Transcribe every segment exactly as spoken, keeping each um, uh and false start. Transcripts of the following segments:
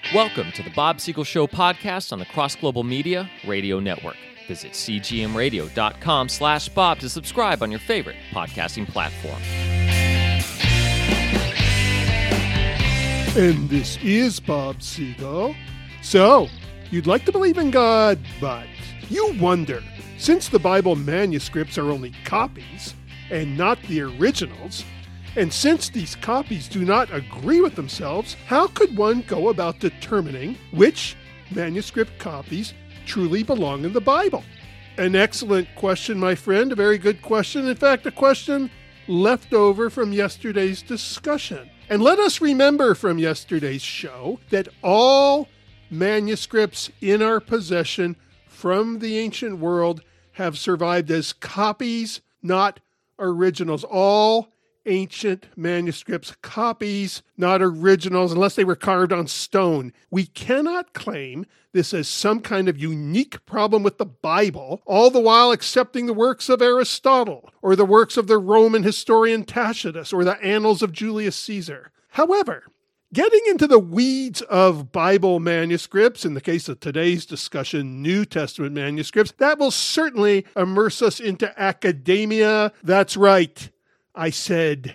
Welcome to the Bob Siegel Show podcast on the Cross Global Media Radio Network. Visit cgmradio.com slash Bob to subscribe on your favorite podcasting platform. And this is Bob Siegel. So, you'd like to believe in God, but you wonder, since the Bible manuscripts are only copies and not the originals, and since these copies do not agree with themselves, how could one go about determining which manuscript copies truly belong in the Bible? An excellent question, my friend, a very good question. In fact, a question left over from yesterday's discussion. And let us remember from yesterday's show that all manuscripts in our possession from the ancient world have survived as copies, not originals. All ancient manuscripts, copies, not originals, unless they were carved on stone. We cannot claim this as some kind of unique problem with the Bible, all the while accepting the works of Aristotle, or the works of the Roman historian Tacitus, or the annals of Julius Caesar. However, getting into the weeds of Bible manuscripts, in the case of today's discussion, New Testament manuscripts, that will certainly immerse us into academia. That's right. I said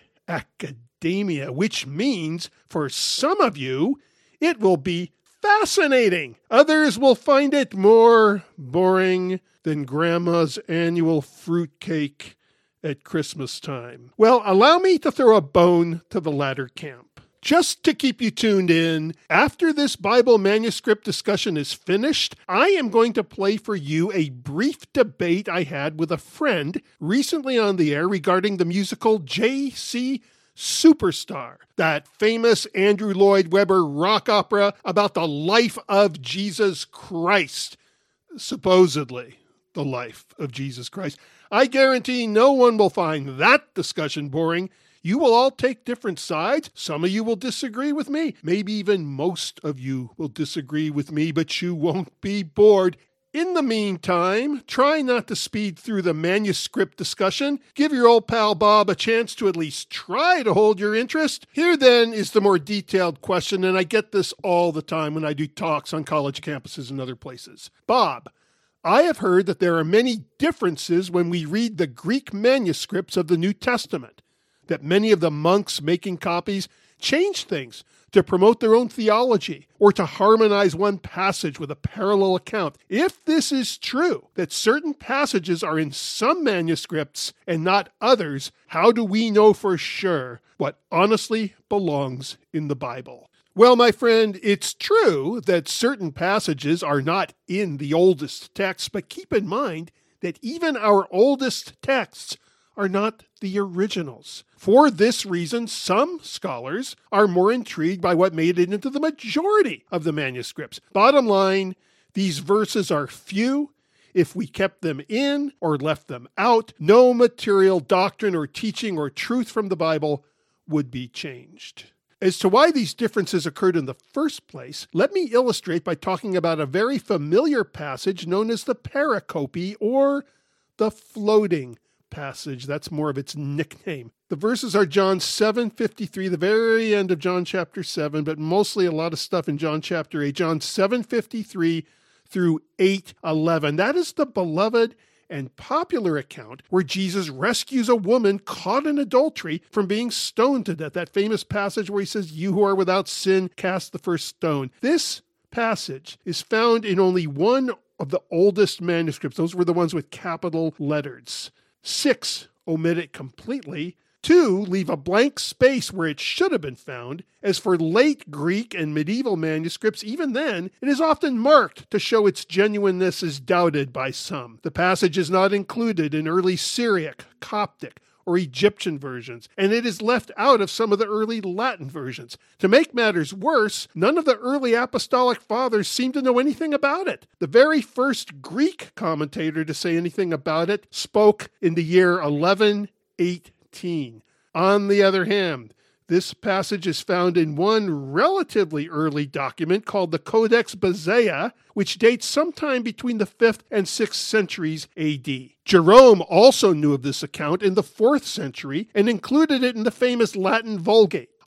academia, which means for some of you, it will be fascinating. Others will find it more boring than Grandma's annual fruitcake at Christmas time. Well, allow me to throw a bone to the latter camp. Just to keep you tuned in, after this Bible manuscript discussion is finished, I am going to play for you a brief debate I had with a friend recently on the air regarding the musical J C Superstar, that famous Andrew Lloyd Webber rock opera about the life of Jesus Christ. Supposedly, the life of Jesus Christ. I guarantee no one will find that discussion boring. You will all take different sides. Some of you will disagree with me. Maybe even most of you will disagree with me, but you won't be bored. In the meantime, try not to speed through the manuscript discussion. Give your old pal Bob a chance to at least try to hold your interest. Here then is the more detailed question, and I get this all the time when I do talks on college campuses and other places. Bob, I have heard that there are many differences when we read the Greek manuscripts of the New Testament, that many of the monks making copies change things to promote their own theology or to harmonize one passage with a parallel account. If this is true, that certain passages are in some manuscripts and not others, how do we know for sure what honestly belongs in the Bible? Well, my friend, it's true that certain passages are not in the oldest texts, but keep in mind that even our oldest texts are not the originals. For this reason, some scholars are more intrigued by what made it into the majority of the manuscripts. Bottom line, these verses are few. If we kept them in or left them out, no material doctrine or teaching or truth from the Bible would be changed. As to why these differences occurred in the first place, let me illustrate by talking about a very familiar passage known as the pericope, or the floating passage. That's more of its nickname. The verses are John seven fifty-three, the very end of John chapter seven, but mostly a lot of stuff in John chapter eight. John seven fifty-three through eight eleven. That is the beloved and popular account where Jesus rescues a woman caught in adultery from being stoned to death. That famous passage where he says, "You who are without sin, cast the first stone." This passage is found in only one of the oldest manuscripts. Those were the ones with capital letters. Six omit it completely. Two leave a blank space where it should have been found. As for late Greek and medieval manuscripts, even then, it is often marked to show its genuineness is doubted by some. The passage is not included in early Syriac, Coptic, or Egyptian versions, and it is left out of some of the early Latin versions. To make matters worse, none of the early apostolic fathers seem to know anything about it. The very first Greek commentator to say anything about it spoke in the year eleven eighteen. On the other hand, this passage is found in one relatively early document called the Codex Bezae, which dates sometime between the fifth and sixth centuries A D. Jerome also knew of this account in the fourth century and included it in the famous Latin Vulgate.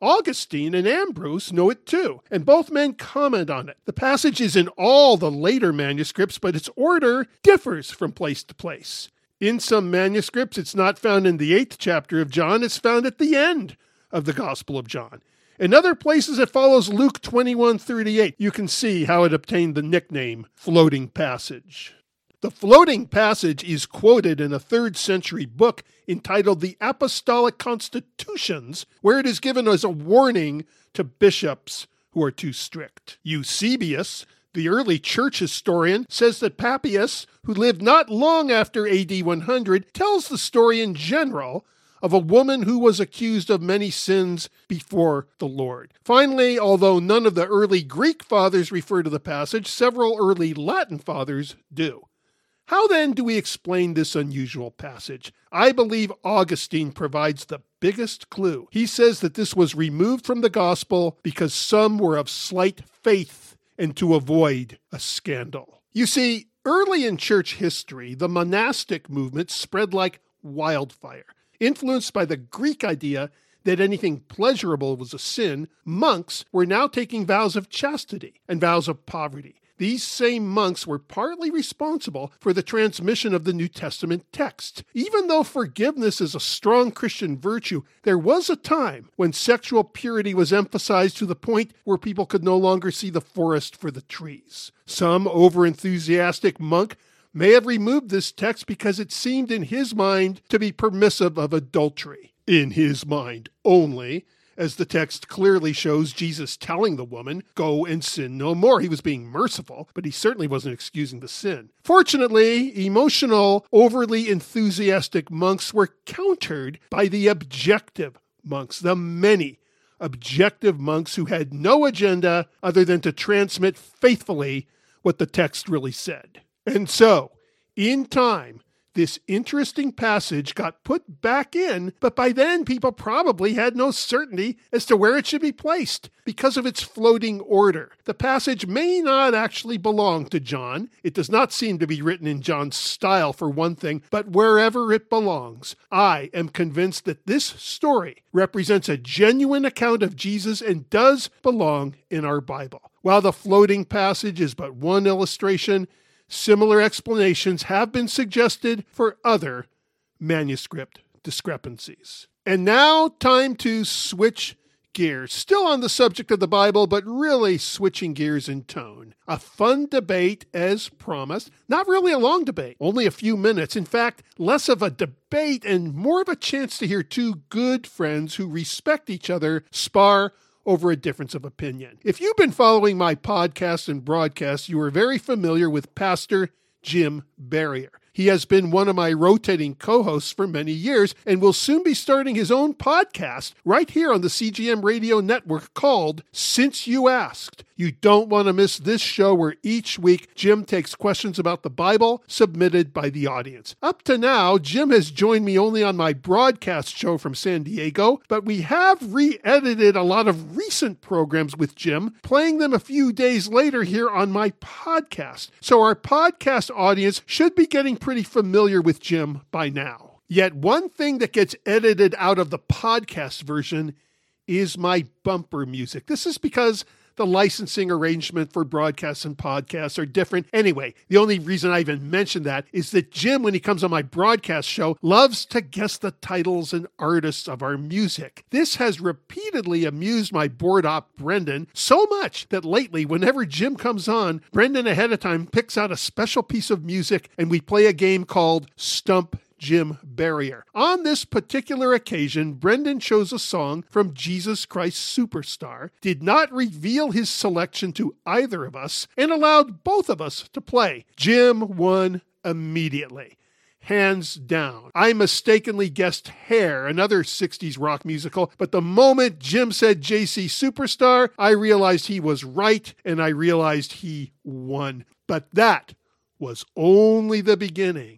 Augustine and Ambrose know it too, and both men comment on it. The passage is in all the later manuscripts, but its order differs from place to place. In some manuscripts, it's not found in the eighth chapter of John, it's found at the end of the Gospel of John. In other places, it follows Luke twenty-one thirty-eight. You can see how it obtained the nickname floating passage. The floating passage is quoted in a third century book entitled The Apostolic Constitutions, where it is given as a warning to bishops who are too strict. Eusebius, the early church historian, says that Papias, who lived not long after A D one hundred, tells the story in general of a woman who was accused of many sins before the Lord. Finally, although none of the early Greek fathers refer to the passage, several early Latin fathers do. How then do we explain this unusual passage? I believe Augustine provides the biggest clue. He says that this was removed from the gospel because some were of slight faith and to avoid a scandal. You see, early in church history, the monastic movement spread like wildfire. Influenced by the Greek idea that anything pleasurable was a sin, monks were now taking vows of chastity and vows of poverty. These same monks were partly responsible for the transmission of the New Testament text. Even though forgiveness is a strong Christian virtue, there was a time when sexual purity was emphasized to the point where people could no longer see the forest for the trees. Some overenthusiastic monk may have removed this text because it seemed in his mind to be permissive of adultery. In his mind only, as the text clearly shows Jesus telling the woman, "Go and sin no more." He was being merciful, but he certainly wasn't excusing the sin. Fortunately, emotional, overly enthusiastic monks were countered by the objective monks, the many objective monks who had no agenda other than to transmit faithfully what the text really said. And so, in time, this interesting passage got put back in, but by then people probably had no certainty as to where it should be placed because of its floating order. The passage may not actually belong to John. It does not seem to be written in John's style, for one thing, but wherever it belongs, I am convinced that this story represents a genuine account of Jesus and does belong in our Bible. While the floating passage is but one illustration, similar explanations have been suggested for other manuscript discrepancies. And now, time to switch gears. Still on the subject of the Bible, but really switching gears in tone. A fun debate as promised. Not really a long debate, only a few minutes. In fact, less of a debate and more of a chance to hear two good friends who respect each other spar over a difference of opinion. If you've been following my podcast and broadcast, you are very familiar with Pastor Jim Barrier. He has been one of my rotating co-hosts for many years and will soon be starting his own podcast right here on the C G M Radio Network called Since You Asked. You don't want to miss this show where each week Jim takes questions about the Bible submitted by the audience. Up to now, Jim has joined me only on my broadcast show from San Diego, but we have re-edited a lot of recent programs with Jim, playing them a few days later here on my podcast. So our podcast audience should be getting pretty familiar with Jim by now. Yet one thing that gets edited out of the podcast version is my bumper music. This is because the licensing arrangement for broadcasts and podcasts are different. Anyway, the only reason I even mentioned that is that Jim, when he comes on my broadcast show, loves to guess the titles and artists of our music. This has repeatedly amused my board op, Brendan, so much that lately, whenever Jim comes on, Brendan ahead of time picks out a special piece of music and we play a game called Stump Jim Barrier. On this particular occasion, Brendan chose a song from Jesus Christ Superstar, did not reveal his selection to either of us, and allowed both of us to play. Jim won immediately. Hands down. I mistakenly guessed Hair, another sixties rock musical, but the moment Jim said J C Superstar, I realized he was right, and I realized he won. But that was only the beginning.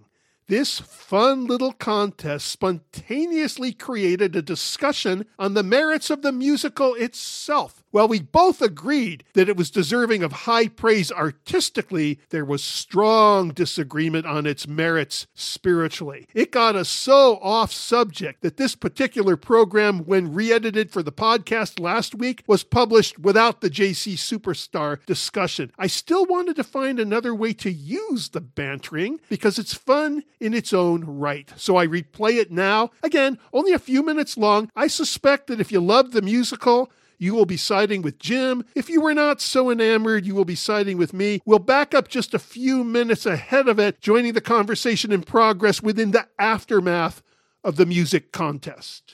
This fun little contest spontaneously created a discussion on the merits of the musical itself. While we both agreed that it was deserving of high praise artistically, there was strong disagreement on its merits spiritually. It got us so off subject that this particular program, when re-edited for the podcast last week, was published without the J C Superstar discussion. I still wanted to find another way to use the bantering because it's fun in its own right. So I replay it now. Again, only a few minutes long. I suspect that if you love the musical, you will be siding with Jim. If you were not so enamored, you will be siding with me. We'll back up just a few minutes ahead of it, joining the conversation in progress within the aftermath of the music contest.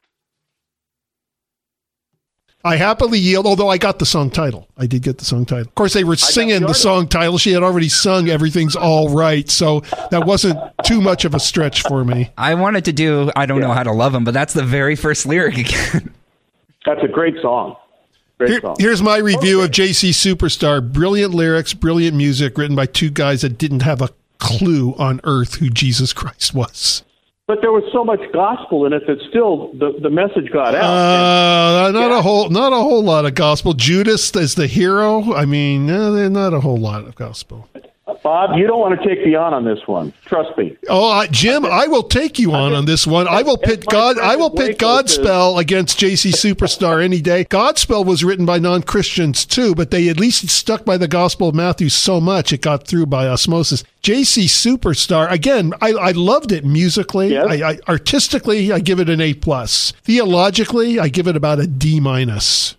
I happily yield, although I got the song title. I did get the song title. Of course, they were singing the song title. She had already sung Everything's All Right, so that wasn't too much of a stretch for me. I wanted to do I Don't yeah. Know How to Love Him, but that's the very first lyric again. That's a great song. Great Here, song. Here's my review okay. of J C Superstar. Brilliant lyrics, brilliant music, written by two guys that didn't have a clue on earth who Jesus Christ was. But there was so much gospel in it that still the, the message got out. Uh, and, not yeah. a whole, not a whole lot of gospel. Judas as the hero. I mean, uh, not a whole lot of gospel. Bob, you don't want to take me on on this one. Trust me. Oh, uh, Jim, I will take you on on this one. I will pit God. I will pit Godspell against J C Superstar any day. Godspell was written by non-Christians too, but they at least stuck by the Gospel of Matthew so much it got through by osmosis. J C Superstar, again, I, I loved it musically. Yes. I, I, artistically, I give it an A plus. Theologically, I give it about a D minus.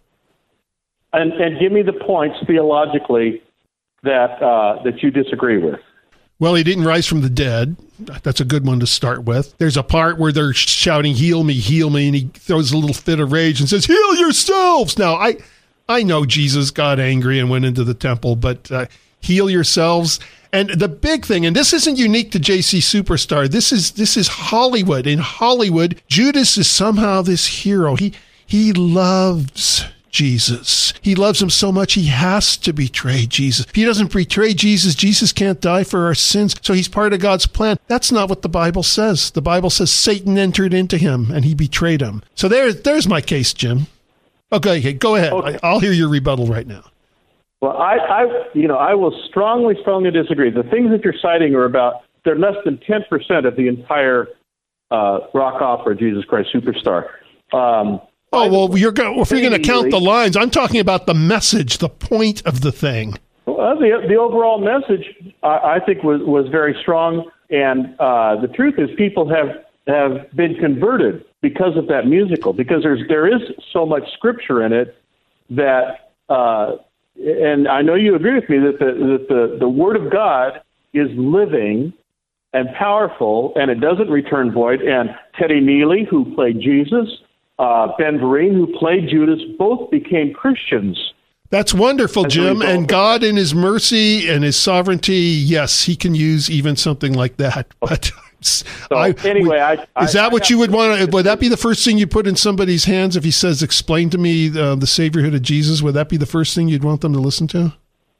And and give me the points theologically that uh, that you disagree with. Well, he didn't rise from the dead. That's a good one to start with. There's a part where they're shouting, heal me, heal me, and he throws a little fit of rage and says, heal yourselves. Now, I I know Jesus got angry and went into the temple, but uh, heal yourselves. And the big thing, and this isn't unique to J C Superstar, this is this is Hollywood. In Hollywood, Judas is somehow this hero. He he loves Jesus. He loves him so much he has to betray Jesus. If he doesn't betray Jesus, Jesus can't die for our sins. So he's part of God's plan. That's not what the Bible says. The Bible says Satan entered into him and he betrayed him. So there, there's my case, Jim. Okay, okay go ahead. Okay. I'll hear your rebuttal right now. Well, I, I, you know, I will strongly, strongly disagree. The things that you're citing are about, they're less than ten percent of the entire uh, rock opera, Jesus Christ Superstar. Um, Oh, well, you're go- if you're going to count the lines, I'm talking about the message, the point of the thing. Well, the, the overall message, I, I think, was, was very strong. And uh, the truth is people have, have been converted because of that musical, because there's there is so much scripture in it that, uh, and I know you agree with me, that the, that the, the Word of God is living and powerful, and it doesn't return void. And Teddy Neely, who played Jesus, Uh, Ben Vereen, who played Judas, both became Christians. That's wonderful, Jim. And God in his mercy and his sovereignty, yes, he can use even something like that. But so, I, anyway, I, is that I, what I you would want to, would that be the first thing you put in somebody's hands if he says, explain to me uh, the saviorhood of Jesus? Would that be the first thing you'd want them to listen to?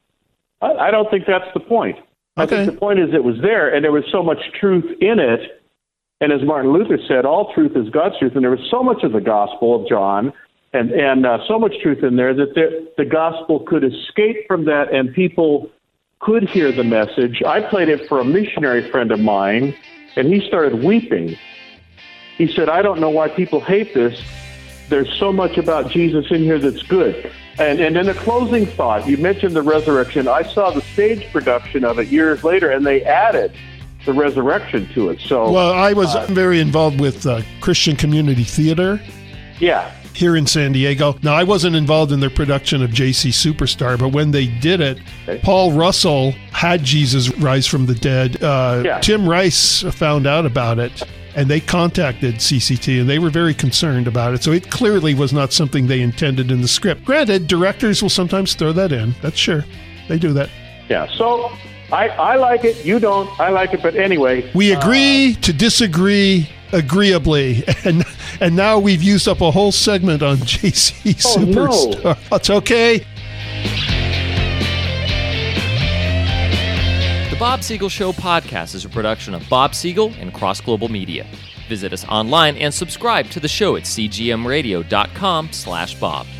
I, I don't think that's the point. I okay. think the point is it was there and there was so much truth in it. And as Martin Luther said, all truth is God's truth. And there was so much of the Gospel of John and, and uh, so much truth in there that the, the Gospel could escape from that and people could hear the message. I played it for a missionary friend of mine, and he started weeping. He said, I don't know why people hate this. There's so much about Jesus in here that's good. And, and in a closing thought, you mentioned the resurrection. I saw the stage production of it years later, and they added the resurrection to it. So, well, I was uh, very involved with uh, Christian Community Theater. Yeah. Here in San Diego. Now, I wasn't involved in their production of J C Superstar, but when they did it, okay. Paul Russell had Jesus rise from the dead. Uh, yeah. Tim Rice found out about it, and they contacted C C T, and they were very concerned about it. So it clearly was not something they intended in the script. Granted, directors will sometimes throw that in. That's sure. They do that. Yeah, so I, I like it. You don't. I like it. But anyway. We agree uh, to disagree agreeably. And and now we've used up a whole segment on J C oh, Superstar. No. It's okay. The Bob Siegel Show podcast is a production of Bob Siegel and Cross Global Media. Visit us online and subscribe to the show at c g m radio dot com slash bob.